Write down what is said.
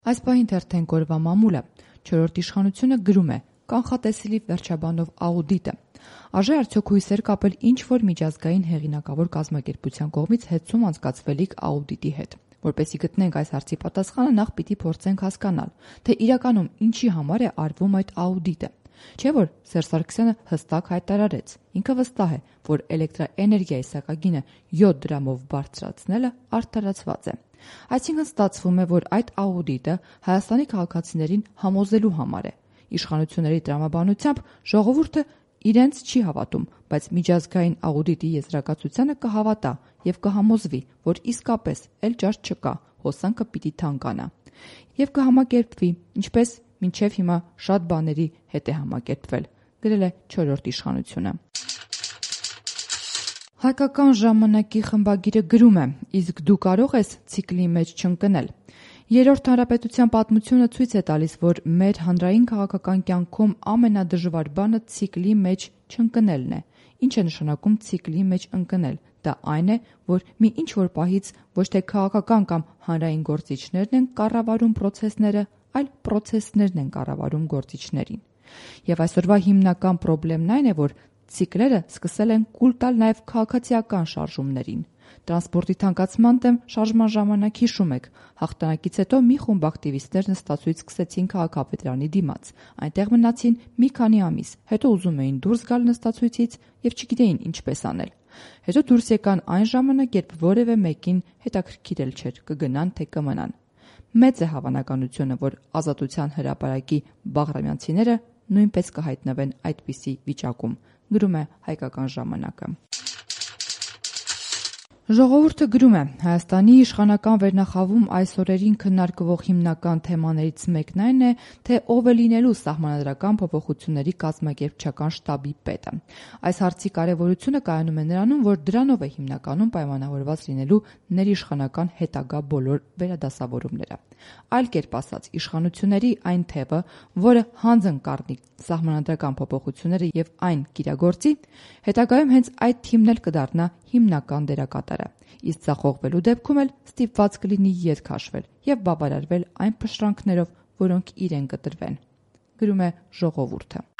Այս պահին թերթենք օրվա մամուլը։ 4-րդ իշխանությունը գրում է. կանխատեսելի վերջաբանով աուդիտը։ Արժե արդյոք հույսեր կապել ինչ-որ միջազգային հեղինակավոր կազմակերպության կողմից հետցում անցկացվելիք աուդիտի հետ։ Որպեսզի գտնենք այս հարցի պատասխանը, նախ պիտի փորձենք հասկանալ, թե իրականում ինչի համար է արվում այդ աուդիտը։ Չէ՞ որ Սերժ Սարգսյանը հստակ հայտարարեց. ինքը վստահ է, որ էլեկտրաէներգիայի սակագինը 7 դրամով բարձրացնելը արդարացված է։ Այսինքն ստացվում է, որ այդ աուդիտը Հայաստանի քաղաքացիներին համոզելու համար է։ Իշխանությունների տրամաբանությամբ ժողովուրդը իրենց չի հավատում, բայց միջազգային աուդիտի եզրակացությանը կհավատա եւ կհամոզվի, որ իսկապես էլ ճաշ չկա, հոսանքը պիտի թանկանա։ Եվ կհամակերպվի, ինչպես մինչև հիմա շատ բաների հետ է համակերպվել, գրել է 4-րդ իշխանությունը։ Հայկական ժամանակի խմբագիրը գրում է. իսկ դու կարող ես ցիկլի մեջ չընկնել։ Երրորդ հանրապետության պատմությունը ցույց է տալիս, որ մեր հանրային քաղաքական կյանքում ամենադժվար բանը ցիկլի մեջ չընկնելն է։ Ինչ է նշանակում ցիկլի մեջ ընկնել։ Դա այն է, որ մի ինչ-որ պահից ոչ թե քաղաքական կամ հանրային գործիչներն են կառավարում պրոցեսները, այլ պրոցեսներն են կառավարում գործիչներին։ Եվ այսօրվա հիմնական խնդիրն այն է, որ ցիկլերը սկսել են կուլ տալ նաև քաղաքացիական շարժումներին։ Տրանսպորտի թանկացման դեմ շարժման ժամանակ հիշում եք, հաղթանակից հետո մի խումբ ակտիվիստներ նստացույց սկսեցին քաղաքապետարանի դիմաց։ Այնտեղ մնացին մի քանի ամիս, հետո ուզում էին դուրս գալ նստացույցից եւ չգիտեին ինչպես անել։ Հետո դուրս եկան այն ժամանակ, երբ որևէ մեկին հետաքրքիր էլ չէր կգնան թե կմնան։ Մեծ է հավանականությունը, որ Ազատության հրապարակի բաղրամյանցիները նույնպես կհայտնվեն այդպիսի վիճակում, գրում է Հայկական ժամանակը։ Ժողովուրդը գրում է. Հայաստանի իշխանական վերնախավում այս օրերին քննարկվող հիմնական թեմաներից մեկն այն է, թե ով է լինելու սահմանադրական փոփոխությունների կազմակերպչական շտաբի պետը։ Այս հարցի կարևորությունը կայանում է նրանում, որ դրանով է հիմնականում պայմանավորված լինելու ներիշխանական հետագա բոլոր վերադասավորումները։ Այլ կերպ ասած, իշխանությունների այն թևը, որը հանձն կառնի սահմանադրական փոփոխությունները եւ այն կիրագործի, հետագայում հենց այդ թիմն էլ կդառնա հիմնական դերակատարը։ Իսկ ձախողվելու դեպքում էլ ստիպված կլինի ետ քաշվել եւ բավարարվել այն փշրանքներով, որոնք իրեն կտրվեն, գրում է Ժողովուրդը։